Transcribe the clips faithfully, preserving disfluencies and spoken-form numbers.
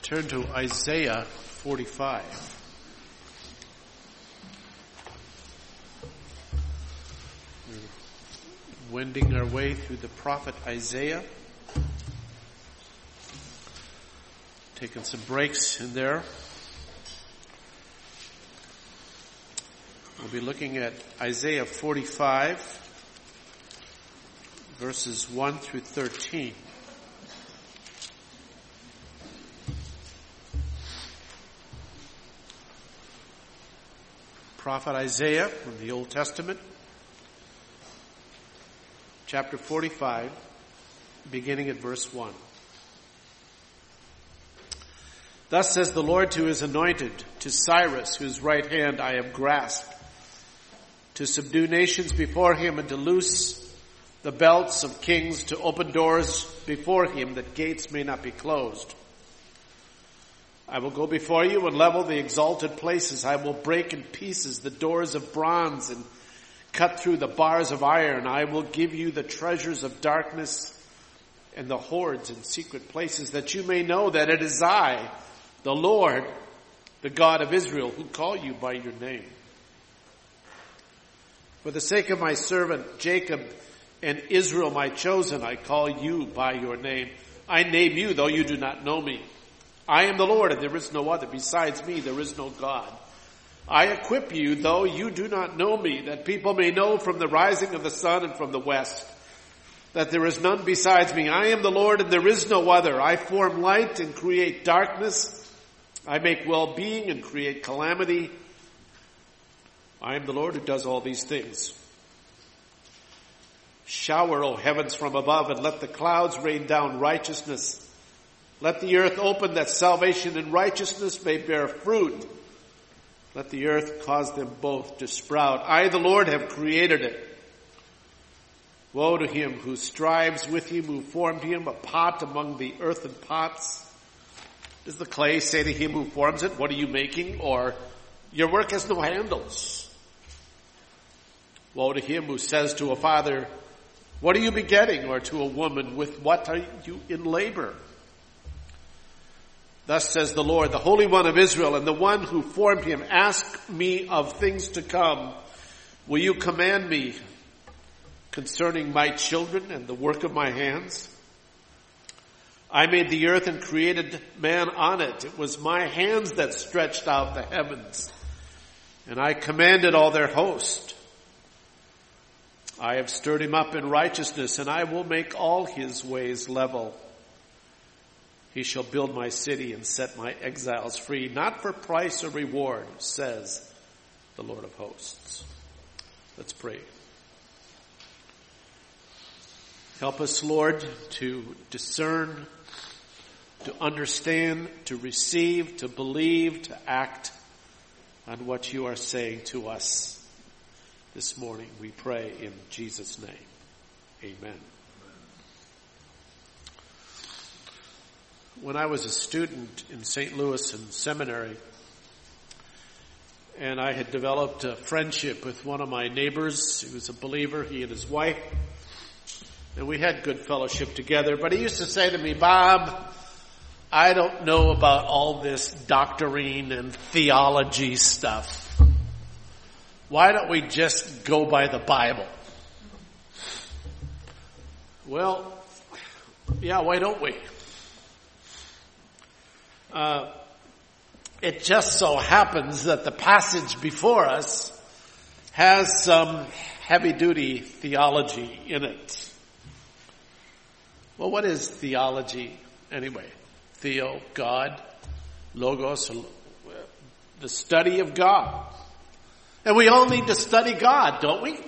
Turn to Isaiah forty-five. We're wending our way through the prophet Isaiah. Taking some breaks in there. We'll be looking at Isaiah forty-five, verses one through thirteen. Prophet Isaiah from the Old Testament, chapter forty-five, beginning at verse one. Thus says the Lord to his anointed, to Cyrus, whose right hand I have grasped, to subdue nations before him and to loose the belts of kings, to open doors before him that gates may not be closed. I will go before you and level the exalted places. I will break in pieces the doors of bronze and cut through the bars of iron. I will give you the treasures of darkness and the hoards in secret places, that you may know that it is I, the Lord, the God of Israel, who call you by your name. For the sake of my servant Jacob and Israel, my chosen, I call you by your name. I name you, though you do not know me. I am the Lord, and there is no other. Besides me, there is no God. I equip you, though you do not know me, that people may know from the rising of the sun and from the west, that there is none besides me. I am the Lord, and there is no other. I form light and create darkness. I make well-being and create calamity. I am the Lord who does all these things. Shower, O heavens, from above, and let the clouds rain down righteousness. Let the earth open, that salvation and righteousness may bear fruit. Let the earth cause them both to sprout. I, the Lord, have created it. Woe to him who strives with him, who formed him, a pot among the earthen pots. Does the clay say to him who forms it, what are you making? Or, your work has no handles. Woe to him who says to a father, what are you begetting? Or to a woman, with what are you in labor? Thus says the Lord, the Holy One of Israel, and the one who formed him, ask me of things to come. Will you command me concerning my children and the work of my hands? I made the earth and created man on it. It was my hands that stretched out the heavens, and I commanded all their host. I have stirred him up in righteousness, and I will make all his ways level. He shall build my city and set my exiles free, not for price or reward, says the Lord of hosts. Let's pray. Help us, Lord, to discern, to understand, to receive, to believe, to act on what you are saying to us this morning. We pray in Jesus' name. Amen. When I was a student in Saint Louis in seminary, and I had developed a friendship with one of my neighbors. He was a believer, he and his wife, and we had good fellowship together. But he used to say to me, Bob, I don't know about all this doctrine and theology stuff. Why don't we just go by the Bible? Well, yeah, why don't we? Uh, it just so happens that the passage before us has some heavy-duty theology in it. Well, what is theology anyway? Theo, God, logos, the study of God. And we all need to study God, don't we?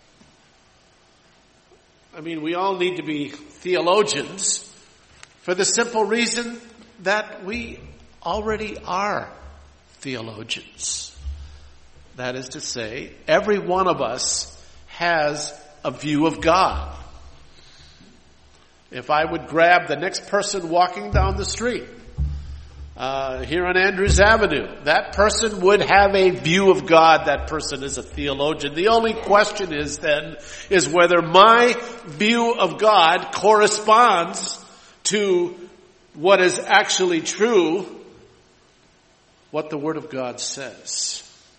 I mean, we all need to be theologians for the simple reason that we already are theologians. That is to say, every one of us has a view of God. If I would grab the next person walking down the street, uh, here on Andrews Avenue, that person would have a view of God. That person is a theologian. The only question is then, is whether my view of God corresponds to what is actually true, what the Word of God says.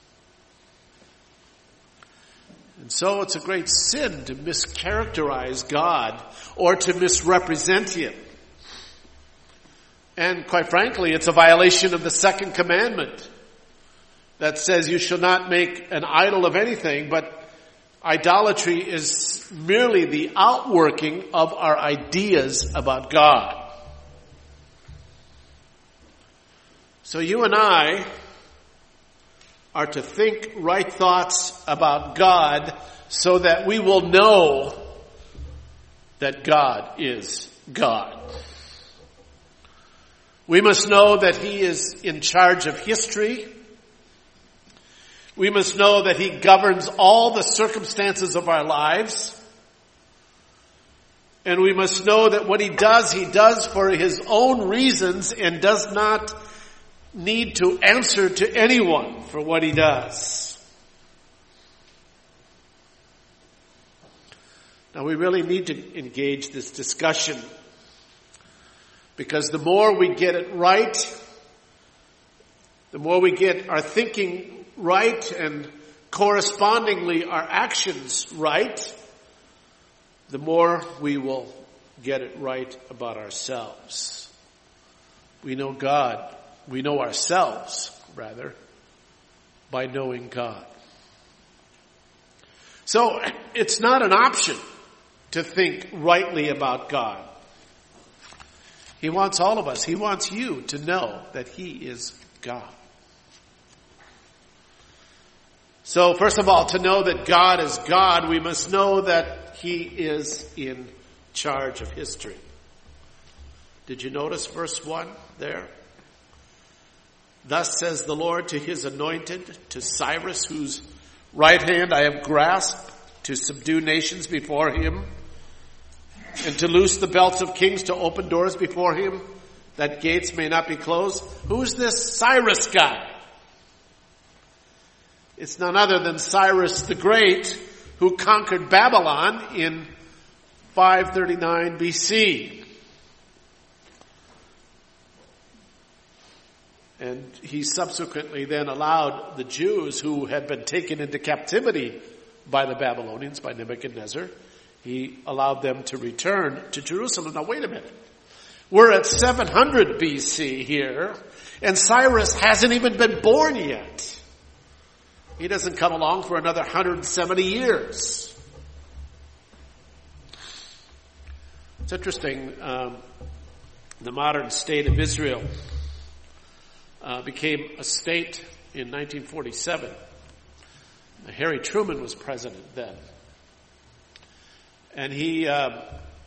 And so it's a great sin to mischaracterize God or to misrepresent Him. And quite frankly, it's a violation of the second commandment that says you shall not make an idol of anything, but idolatry is merely the outworking of our ideas about God. So you and I are to think right thoughts about God so that we will know that God is God. We must know that He is in charge of history. We must know that He governs all the circumstances of our lives. And we must know that what He does, He does for His own reasons and does not need to answer to anyone for what He does. Now we really need to engage this discussion, because the more we get it right, the more we get our thinking right and correspondingly our actions right, the more we will get it right about ourselves. We know God, we know ourselves, rather, by knowing God. So it's not an option to think rightly about God. He wants all of us, He wants you to know that He is God. So first of all, to know that God is God, we must know that He is in charge of history. Did you notice verse one there? Thus says the Lord to His anointed, to Cyrus, whose right hand I have grasped, to subdue nations before Him, and to loose the belts of kings, to open doors before Him, that gates may not be closed. Who's this Cyrus guy? It's none other than Cyrus the Great, who conquered Babylon in five thirty-nine B C. And he subsequently then allowed the Jews who had been taken into captivity by the Babylonians, by Nebuchadnezzar, he allowed them to return to Jerusalem. Now wait a minute. We're at seven hundred B C here, and Cyrus hasn't even been born yet. He doesn't come along for another one hundred seventy years. It's interesting, um, the modern state of Israel uh, became a state in nineteen forty-seven. Harry Truman was president then. And he uh,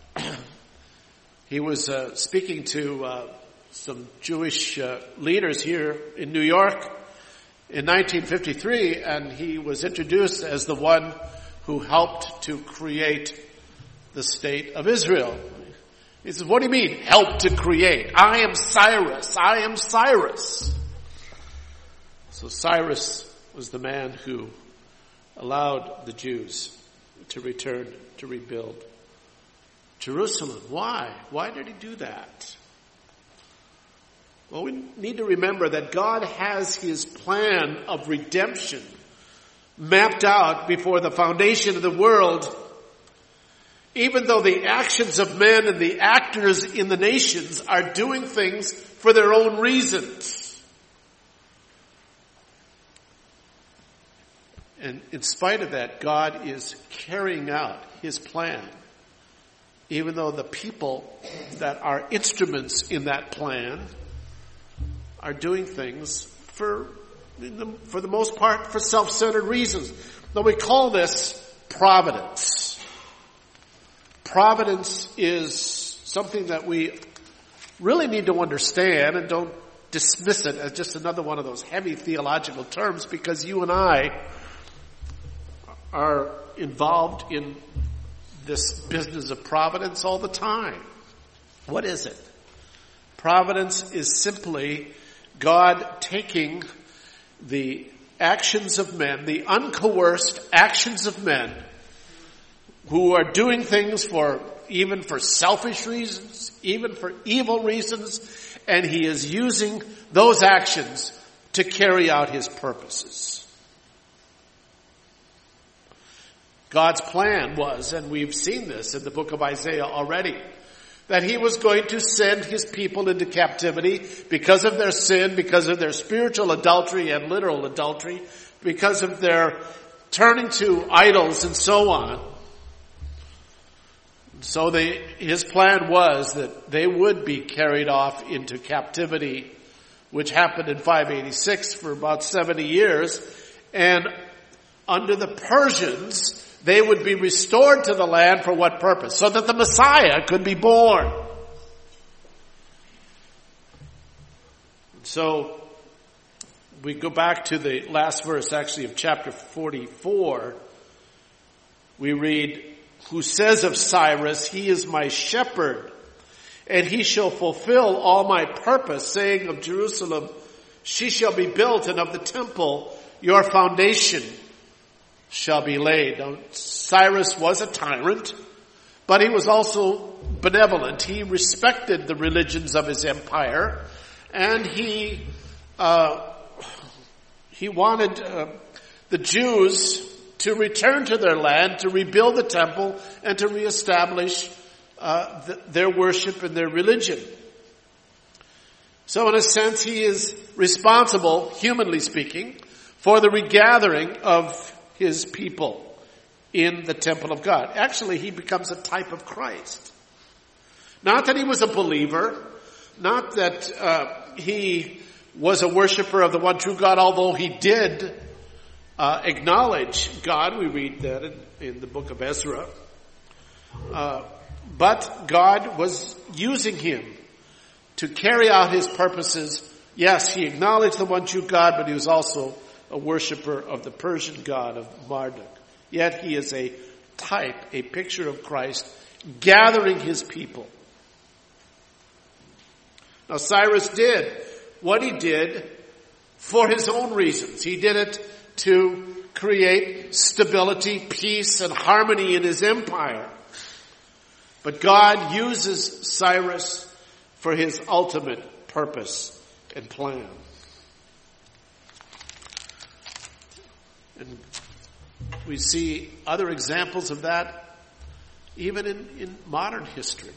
he was uh, speaking to uh, some Jewish uh, leaders here in New York in nineteen fifty-three, and he was introduced as the one who helped to create the state of Israel. He says, what do you mean, help to create? I am Cyrus. I am Cyrus. So Cyrus was the man who allowed the Jews to return to rebuild Jerusalem. Why? Why did he do that? Well, we need to remember that God has His plan of redemption mapped out before the foundation of the world, even though the actions of men and the actors in the nations are doing things for their own reasons. And in spite of that, God is carrying out His plan, even though the people that are instruments in that plan are doing things for, for the most part, for self-centered reasons. Now we call this providence. Providence is something that we really need to understand, and don't dismiss it as just another one of those heavy theological terms, because you and I are involved in this business of providence all the time. What is it? Providence is simply God taking the actions of men, the uncoerced actions of men who are doing things for even for selfish reasons, even for evil reasons, and he is using those actions to carry out his purposes. God's plan was, and we've seen this in the book of Isaiah already, that he was going to send his people into captivity because of their sin, because of their spiritual adultery and literal adultery, because of their turning to idols and so on. So they, his plan was that they would be carried off into captivity, which happened in five eighty-six for about seventy years. And under the Persians, they would be restored to the land for what purpose? So that the Messiah could be born. So we go back to the last verse actually of chapter forty-four. We read, who says of Cyrus, he is my shepherd, and he shall fulfill all my purpose, saying of Jerusalem, she shall be built, and of the temple your foundation shall be laid. Now, Cyrus was a tyrant, but he was also benevolent. He respected the religions of his empire, and he uh, he wanted uh, the Jews to return to their land, to rebuild the temple, and to reestablish uh, th- their worship and their religion. So in a sense, he is responsible, humanly speaking, for the regathering of his people in the temple of God. Actually, he becomes a type of Christ. Not that he was a believer, not that uh, he was a worshiper of the one true God, although he did uh, acknowledge God. We read that in, in the book of Ezra. Uh, but God was using him to carry out his purposes. Yes, he acknowledged the one true God, but he was also a worshiper of the Persian god of Marduk. Yet he is a type, a picture of Christ, gathering his people. Now Cyrus did what he did for his own reasons. He did it to create stability, peace, and harmony in his empire. But God uses Cyrus for his ultimate purpose and plan. And we see other examples of that even in, in modern history.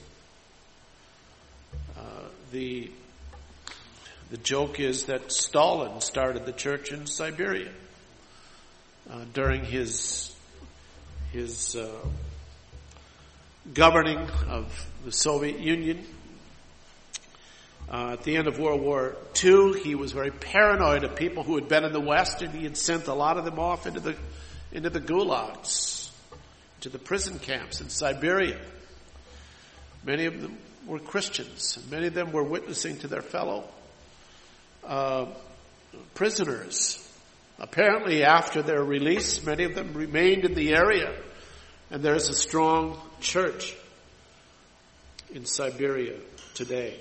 Uh, the the joke is that Stalin started the church in Siberia uh, during his his uh, governing of the Soviet Union. Uh, at the end of World War Two, he was very paranoid of people who had been in the West, and he had sent a lot of them off into the into the gulags, to the prison camps in Siberia. Many of them were Christians, and many of them were witnessing to their fellow uh, prisoners. Apparently, after their release, many of them remained in the area, and there is a strong church in Siberia today.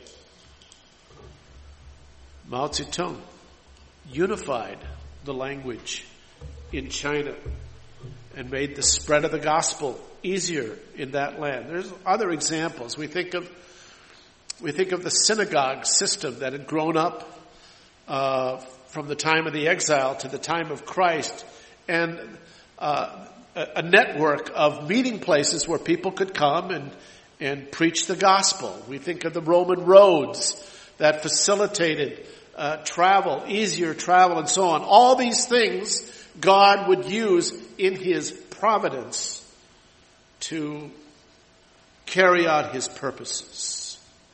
Mao Zedong unified the language in China and made the spread of the gospel easier in that land. There's other examples. We think of we think of the synagogue system that had grown up uh, from the time of the exile to the time of Christ, and uh, a, a network of meeting places where people could come and and preach the gospel. We think of the Roman roads that facilitated Uh, travel, easier travel, and so on. All these things God would use in his providence to carry out his purposes.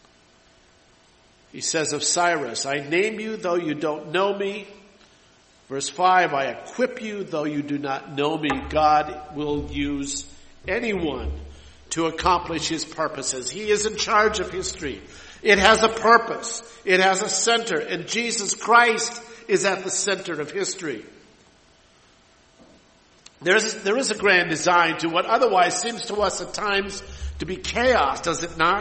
He says of Cyrus, I name you though you don't know me. Verse five, I equip you though you do not know me. God will use anyone to accomplish his purposes. He is in charge of history. It has a purpose. It has a center. And Jesus Christ is at the center of history. There's, there is a grand design to what otherwise seems to us at times to be chaos, does it not?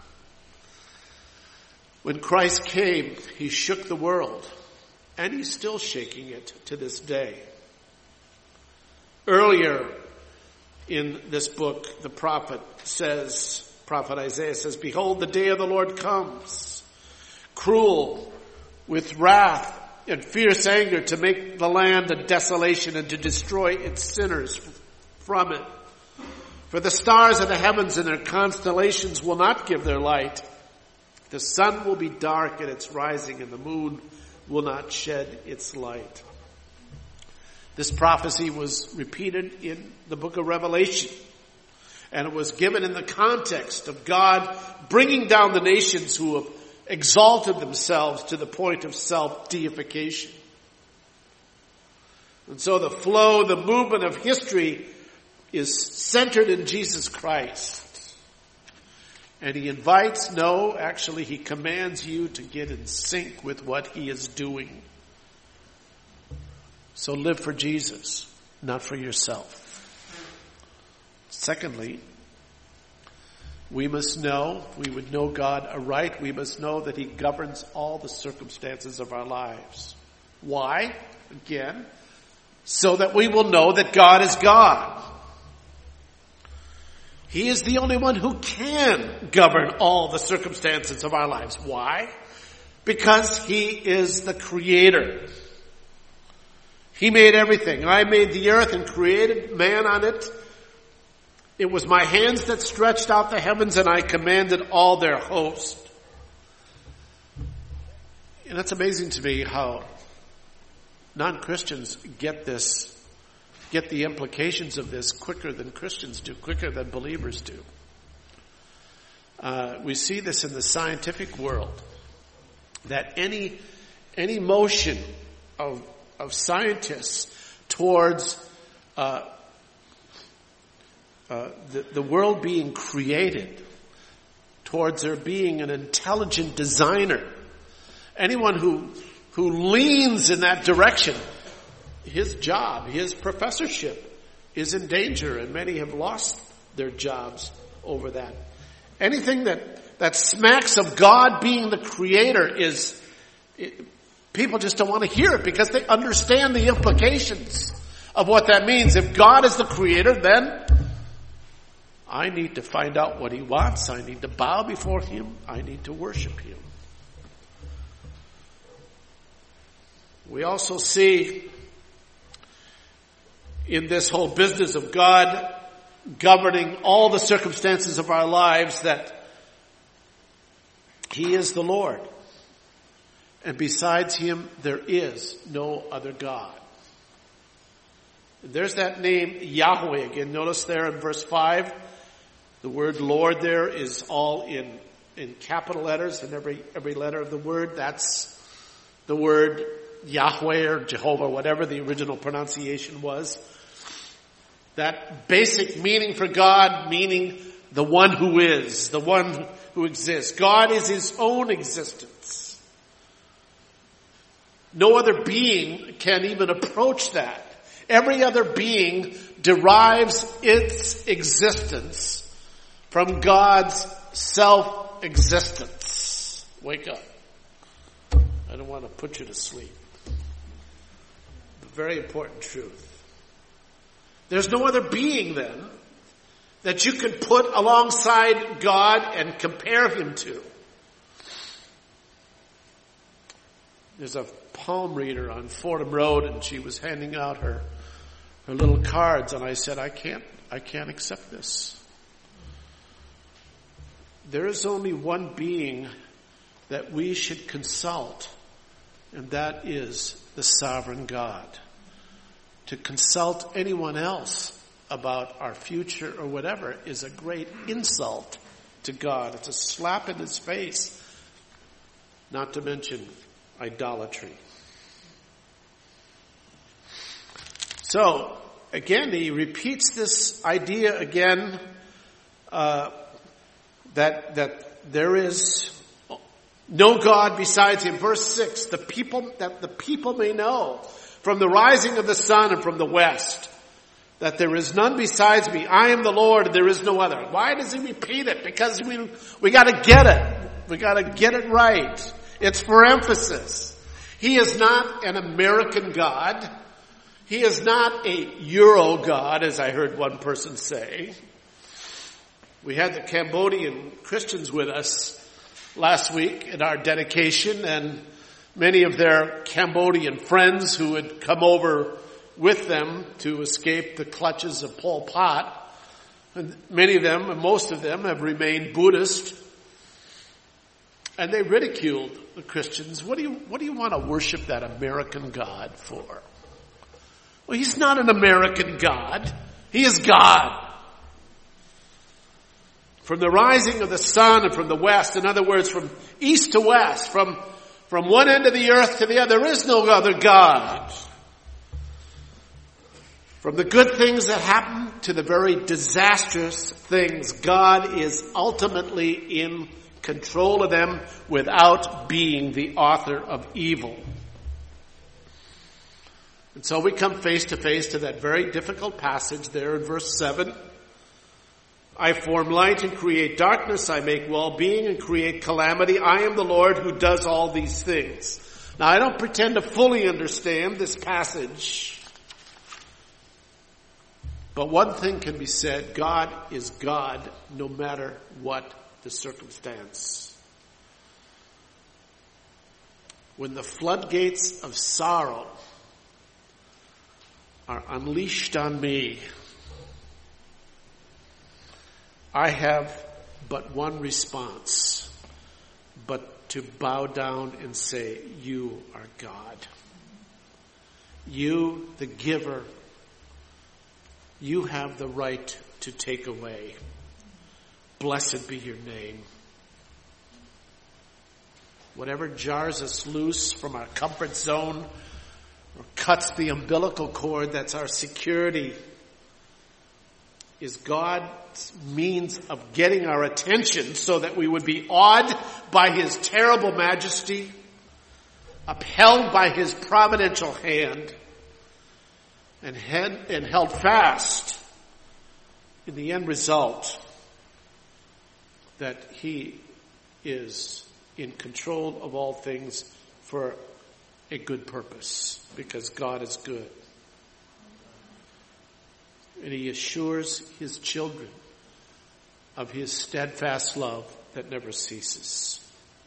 When Christ came, he shook the world. And he's still shaking it to this day. Earlier, in this book, the prophet says, prophet Isaiah says, "Behold, the day of the Lord comes, cruel, with wrath and fierce anger, to make the land a desolation and to destroy its sinners from it. For the stars of the heavens and their constellations will not give their light. The sun will be dark at its rising, and the moon will not shed its light." This prophecy was repeated in the book of Revelation, and it was given in the context of God bringing down the nations who have exalted themselves to the point of self-deification. And so the flow, the movement of history is centered in Jesus Christ. And he invites, no, actually he commands you to get in sync with what he is doing. So live for Jesus, not for yourself. Secondly, we must know, we would know God aright, we must know that he governs all the circumstances of our lives. Why? Again, so that we will know that God is God. He is the only one who can govern all the circumstances of our lives. Why? Because he is the creator. He made everything. I made the earth and created man on it. It was my hands that stretched out the heavens, and I commanded all their host. And it's amazing to me how non-Christians get this, get the implications of this quicker than Christians do, quicker than believers do. Uh, we see this in the scientific world, that any any motion of of scientists towards uh, uh, the, the world being created, towards there being an intelligent designer, anyone who who leans in that direction, his job, his professorship is in danger, and many have lost their jobs over that. Anything that, that smacks of God being the creator is, it, people just don't want to hear it because they understand the implications of what that means. If God is the creator, then I need to find out what he wants. I need to bow before him. I need to worship him. We also see in this whole business of God governing all the circumstances of our lives that he is the Lord. And besides him, there is no other God. There's that name Yahweh again. Notice there in verse five, the word Lord there is all in, in capital letters in every, every letter of the word. That's the word Yahweh or Jehovah, whatever the original pronunciation was. That basic meaning for God, meaning the one who is, the one who exists. God is his own existence. No other being can even approach that. Every other being derives its existence from God's self-existence. Wake up. I don't want to put you to sleep. A very important truth. There's no other being then that you could put alongside God and compare him to. There's a palm reader on Fordham Road, and she was handing out her her little cards, and I said, I can't, I can't accept this. There is only one being that we should consult, and that is the sovereign God. To consult anyone else about our future or whatever is a great insult to God. It's a slap in his face, not to mention idolatry. So, again, he repeats this idea again, uh, that, that there is no God besides him. Verse six, the people, that the people may know from the rising of the sun and from the west that there is none besides me. I am the Lord and there is no other. Why does he repeat it? Because we, we gotta get it. We gotta get it right. It's for emphasis. He is not an American God. He is not a Euro God, as I heard one person say. We had the Cambodian Christians with us last week at our dedication, and many of their Cambodian friends who had come over with them to escape the clutches of Pol Pot. And many of them, and most of them, have remained Buddhist. And they ridiculed the Christians. What do you, what do you want to worship that American God for? Well, he's not an American God. He is God. From the rising of the sun and from the west, in other words, from east to west, from, from one end of the earth to the other, there is no other God. From the good things that happen to the very disastrous things, God is ultimately in control of them without being the author of evil. And so we come face to face to that very difficult passage there in verse seven. I form light and create darkness. I make well-being and create calamity. I am the Lord who does all these things. Now, I don't pretend to fully understand this passage. But one thing can be said, God is God no matter what the circumstance. When the floodgates of sorrow are unleashed on me, I have but one response, but to bow down and say, you are God. You, the giver, you have the right to take away. Blessed be your name. Whatever jars us loose from our comfort zone or cuts the umbilical cord that's our security is God's means of getting our attention so that we would be awed by his terrible majesty, upheld by his providential hand, and, had, and held fast in the end result that he is in control of all things for a good purpose, because God is good. And he assures his children of his steadfast love that never ceases.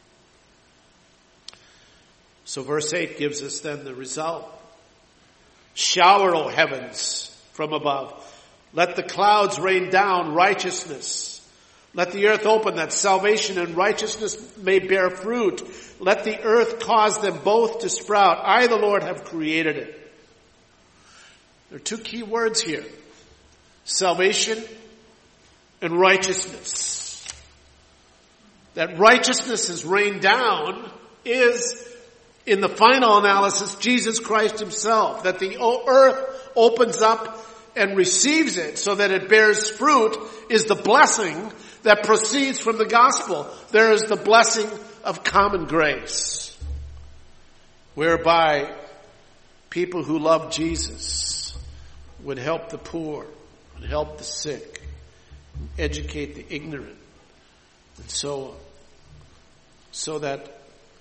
So verse eight gives us then the result. Shower, O heavens, from above. Let the clouds rain down righteousness. Let the earth open that salvation and righteousness may bear fruit. Let the earth cause them both to sprout. I, the Lord, have created it. There are two key words here. Salvation and righteousness. That righteousness is rained down is, in the final analysis, Jesus Christ himself. That the earth opens up and receives it so that it bears fruit is the blessing that proceeds from the gospel. There is the blessing of common grace, whereby people who love Jesus would help the poor, would help the sick, educate the ignorant, and so on. So that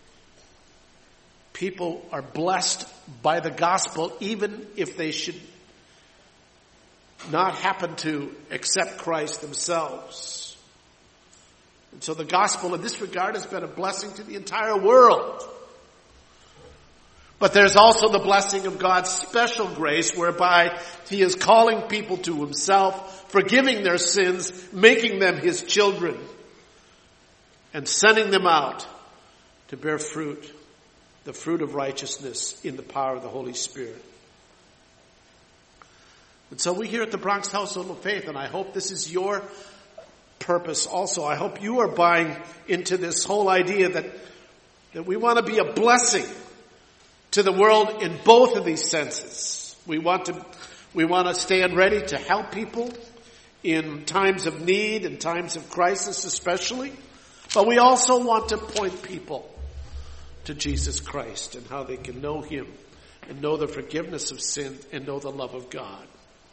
people are blessed by the gospel even if they should not happen to accept Christ themselves. And so the gospel in this regard has been a blessing to the entire world. But there's also the blessing of God's special grace, whereby he is calling people to himself, forgiving their sins, making them his children, and sending them out to bear fruit, the fruit of righteousness in the power of the Holy Spirit. And so we here at the Bronx Household of Faith, and I hope this is your purpose also. I hope you are buying into this whole idea that, that we want to be a blessing to the world in both of these senses. We want to, we want to stand ready to help people in times of need and times of crisis especially. But we also want to point people to Jesus Christ and how they can know him and know the forgiveness of sin and know the love of God.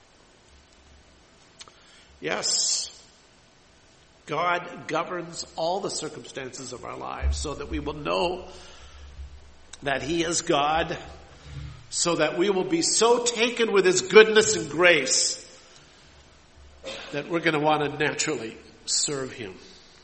Yes, God governs all the circumstances of our lives so that we will know that he is God, so that we will be so taken with his goodness and grace that we're going to want to naturally serve him.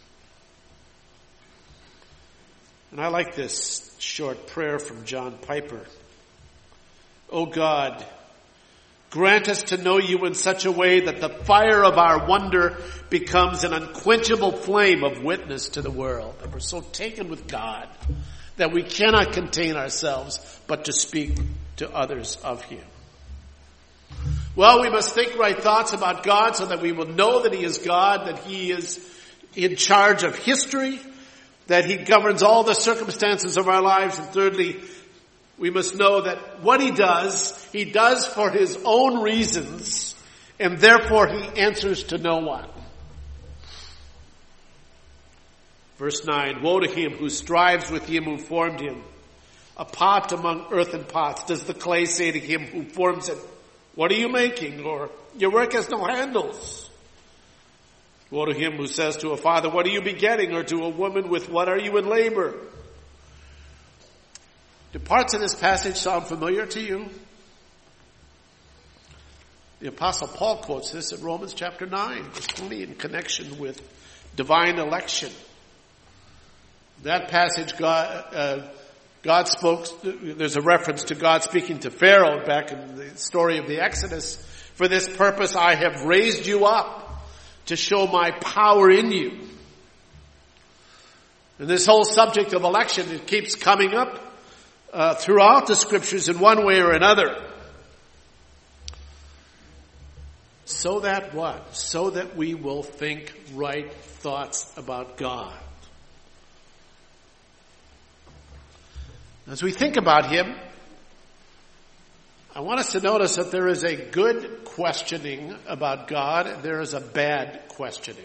And I like this short prayer from John Piper. O God, grant us to know you in such a way that the fire of our wonder becomes an unquenchable flame of witness to the world. That we're so taken with God that we cannot contain ourselves but to speak to others of him. Well, we must think right thoughts about God so that we will know that he is God, that he is in charge of history, that he governs all the circumstances of our lives. And thirdly, we must know that what he does, he does for his own reasons, and therefore he answers to no one. Verse nine, woe to him who strives with him who formed him, a pot among earthen pots. Does the clay say to him who forms it, what are you making? Or your work has no handles. Woe to him who says to a father, what are you begetting? Or to a woman, with what are you in labor? Do parts of this passage sound familiar to you? The Apostle Paul quotes this in Romans chapter nine, verse twenty, in connection with divine election. That passage, God, uh, God spoke, there's a reference to God speaking to Pharaoh back in the story of the Exodus. For this purpose I have raised you up to show my power in you. And this whole subject of election, it keeps coming up uh, throughout the scriptures in one way or another. So that what? So that we will think right thoughts about God. As we think about him, I want us to notice that there is a good questioning about God and there is a bad questioning.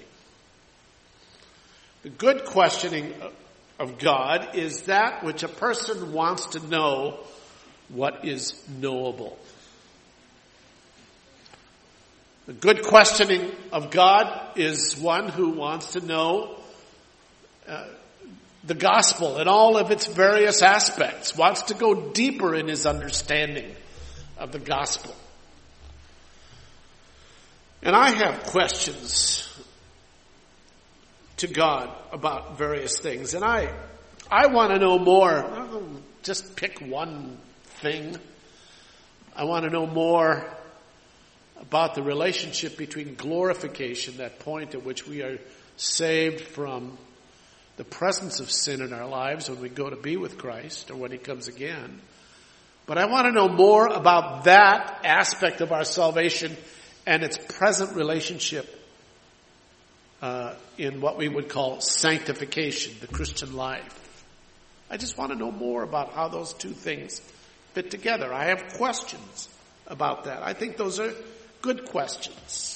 The good questioning of God is that which a person wants to know what is knowable. The good questioning of God is one who wants to know uh, the gospel in all of its various aspects, wants to go deeper in his understanding of the gospel. And I have questions to God about various things, and I I want to know more. I don't just pick one thing. I want to know more about the relationship between glorification, that point at which we are saved from the presence of sin in our lives when we go to be with Christ or when he comes again. But I want to know more about that aspect of our salvation and its present relationship uh, in what we would call sanctification, the Christian life. I just want to know more about how those two things fit together. I have questions about that. I think those are good questions.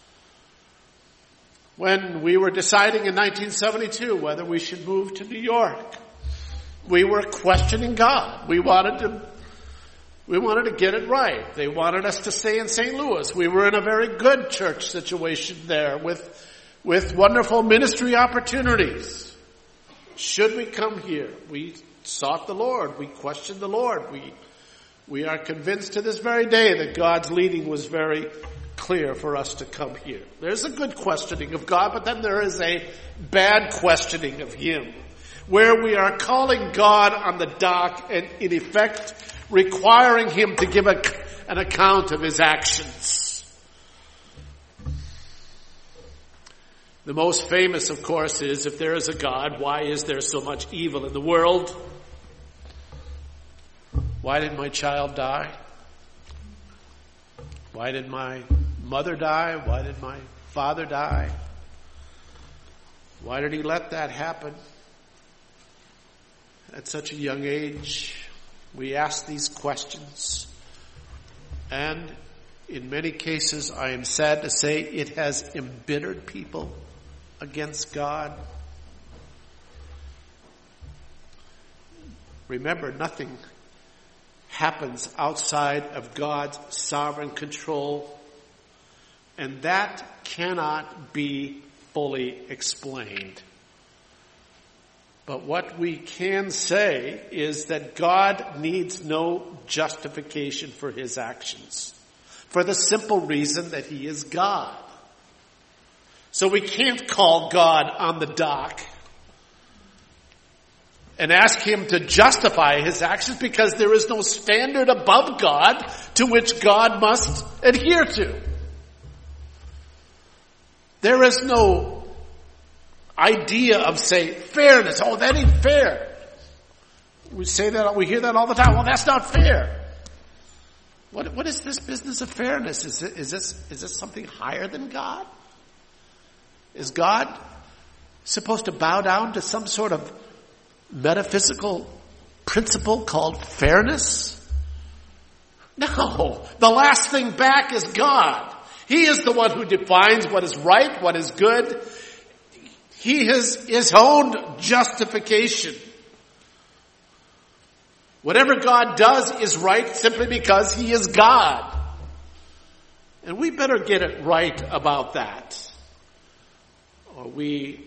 When we were deciding in nineteen seventy-two whether we should move to New York, we were questioning God. We wanted to, we wanted to get it right. They wanted us to stay in Saint Louis. We were in a very good church situation there with, with wonderful ministry opportunities. Should we come here? We sought the Lord. We questioned the Lord. We, we are convinced to this very day that God's leading was very clear for us to come here. There's a good questioning of God, but then there is a bad questioning of him, where we are calling God on the dock and in effect requiring him to give a, an account of his actions. The most famous, of course, is, if there is a God, why is there so much evil in the world? Why did my child die? Why did my mother die? Why did my father die? Why did he let that happen at such a young age? We ask these questions. And in many cases, I am sad to say, it has embittered people against God. Remember, nothing happens outside of God's sovereign control, and that cannot be fully explained. But what we can say is that God needs no justification for his actions, for the simple reason that he is God. So we can't call God on the dock and ask him to justify his actions, because there is no standard above God to which God must adhere to. There is no idea of, say, fairness. Oh, that ain't fair. We say that, we hear that all the time. Well, that's not fair. What, what is this business of fairness? Is, it, is this, is this something higher than God? Is God supposed to bow down to some sort of metaphysical principle called fairness? No. The last thing back is God. He is the one who defines what is right, what is good. He has his own justification. Whatever God does is right simply because he is God. And we better get it right about that, or we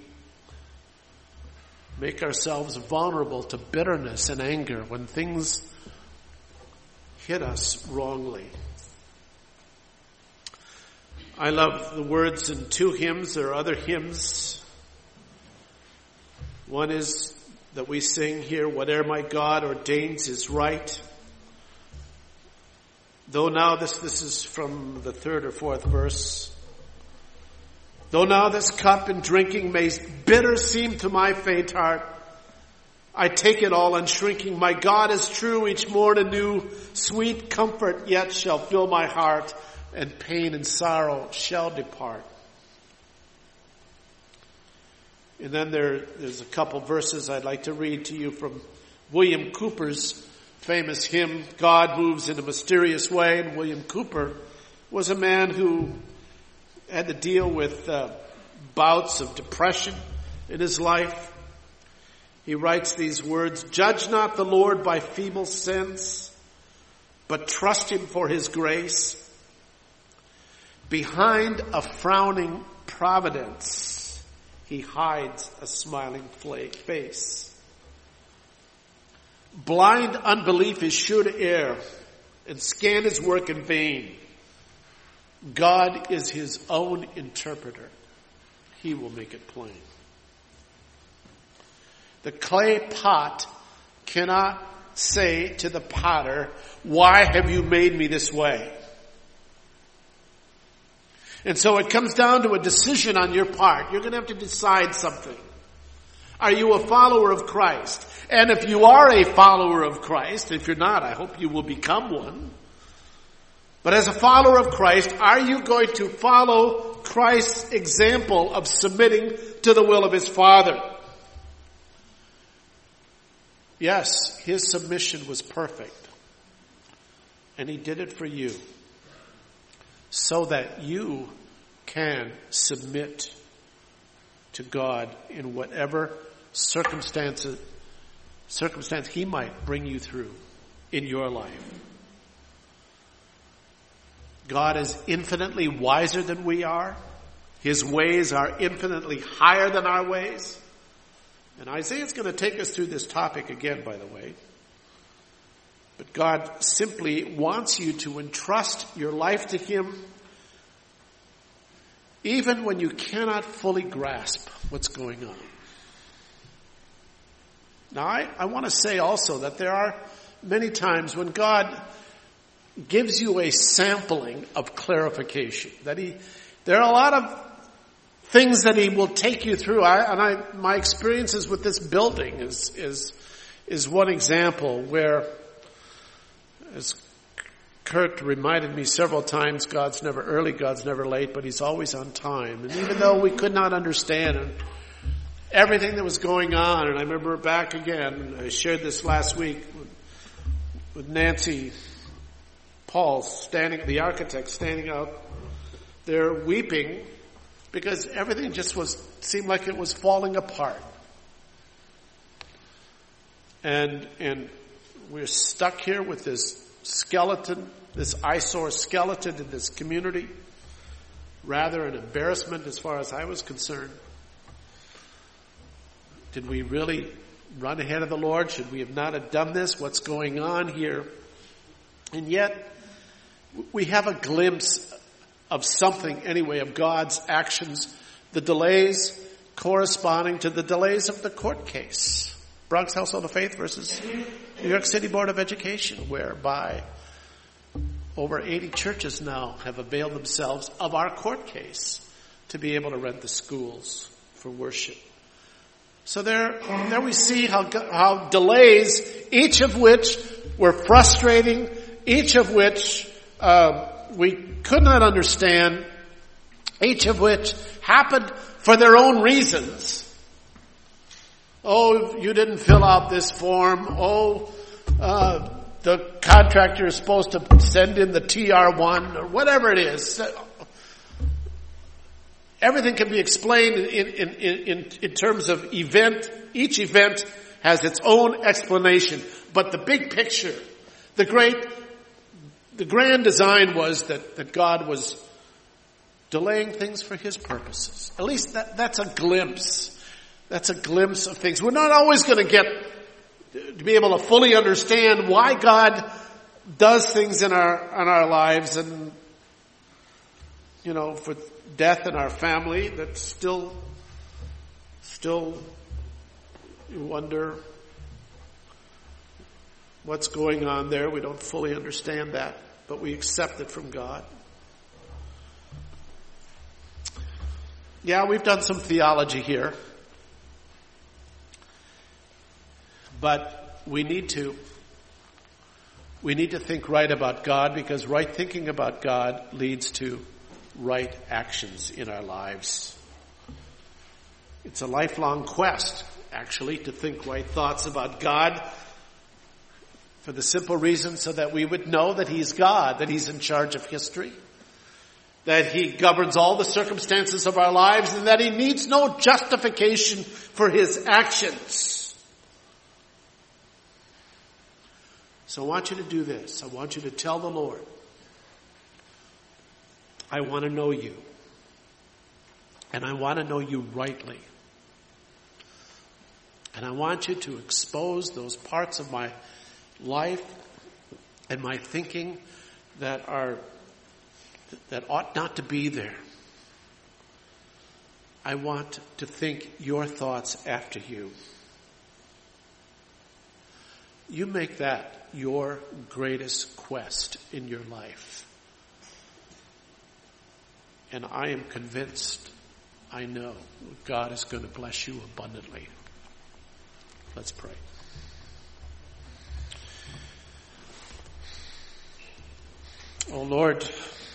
make ourselves vulnerable to bitterness and anger when things hit us wrongly. I love the words in two hymns. There are other hymns. One is that we sing here, whate'er my God ordains is right. Though now this, this is from the third or fourth verse. Though now this cup in drinking may bitter seem to my faint heart, I take it all unshrinking. My God is true, each morn anew. Sweet comfort yet shall fill my heart, and pain and sorrow shall depart. And then there, there's a couple verses I'd like to read to you from William Cooper's famous hymn, God Moves in a Mysterious Way. And William Cooper was a man who had to deal with uh, bouts of depression in his life. He writes these words, judge not the Lord by feeble sense, but trust him for his grace. Behind a frowning providence, he hides a smiling face. Blind unbelief is sure to err and scan his work in vain. God is his own interpreter. He will make it plain. The clay pot cannot say to the potter, why have you made me this way? And so it comes down to a decision on your part. You're going to have to decide something. Are you a follower of Christ? And if you are a follower of Christ, if you're not, I hope you will become one. But as a follower of Christ, are you going to follow Christ's example of submitting to the will of his Father? Yes, his submission was perfect. And he did it for you, so that you can submit to God in whatever circumstances, circumstance he might bring you through in your life. God is infinitely wiser than we are. His ways are infinitely higher than our ways. And Isaiah's going to take us through this topic again, by the way. But God simply wants you to entrust your life to him, even when you cannot fully grasp what's going on. Now, I, I want to say also that there are many times when God gives you a sampling of clarification. That he, there are a lot of things that he will take you through. I, and I, my experiences with this building is, is, is one example where, as Kurt reminded me several times, God's never early, God's never late, but he's always on time. And even though we could not understand everything that was going on, and I remember back again, I shared this last week with, with Nancy Paul, standing, the architect, standing out there weeping because everything just was, seemed like it was falling apart. And, and we're stuck here with this skeleton, this eyesore skeleton in this community. Rather an embarrassment as far as I was concerned. Did we really run ahead of the Lord? Should we have not have done this? What's going on here? And yet, we have a glimpse of something anyway, of God's actions, the delays corresponding to the delays of the court case. Bronx Household of Faith versus New York City Board of Education, whereby over eighty churches now have availed themselves of our court case to be able to rent the schools for worship. So there, there we see how, how delays, each of which were frustrating, each of which uh, we could not understand, each of which happened for their own reasons. Oh, you didn't fill out this form. Oh, uh, the contractor is supposed to send in the T R one or whatever it is. Everything can be explained in, in, in, in terms of event. Each event has its own explanation. But the big picture, the great, the grand design was that, that God was delaying things for His purposes. At least that, that's a glimpse. That's a glimpse of things. We're not always going to get to be able to fully understand why God does things in our in our lives, and you know, for death in our family, that's still still you wonder what's going on there. We don't fully understand that, but we accept it from God. Yeah, we've done some theology here. But we need to, we need to think right about God, because right thinking about God leads to right actions in our lives. It's a lifelong quest, actually, to think right thoughts about God, for the simple reason so that we would know that He's God, that He's in charge of history, that He governs all the circumstances of our lives, and that He needs no justification for His actions. So I want you to do this. I want you to tell the Lord, I want to know You. And I want to know You rightly. And I want You to expose those parts of my life and my thinking that are, that ought not to be there. I want to think Your thoughts after You. You make that your greatest quest in your life. And I am convinced, I know, God is going to bless you abundantly. Let's pray. Oh Lord,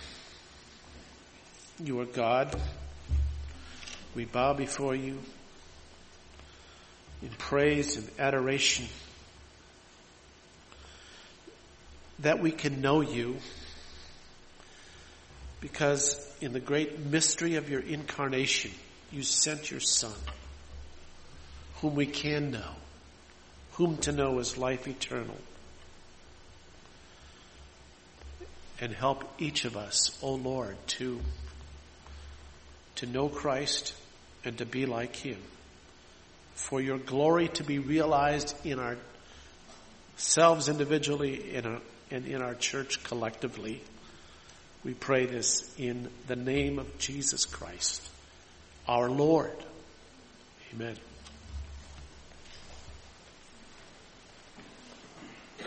You are God. We bow before You in praise and adoration, that we can know You, because in the great mystery of Your incarnation, You sent Your Son, whom we can know, whom to know is life eternal. And help each of us, O Lord, to, to know Christ and to be like Him, for Your glory to be realized in ourselves individually, in our and in our church collectively. We pray this in the name of Jesus Christ, our Lord. Amen.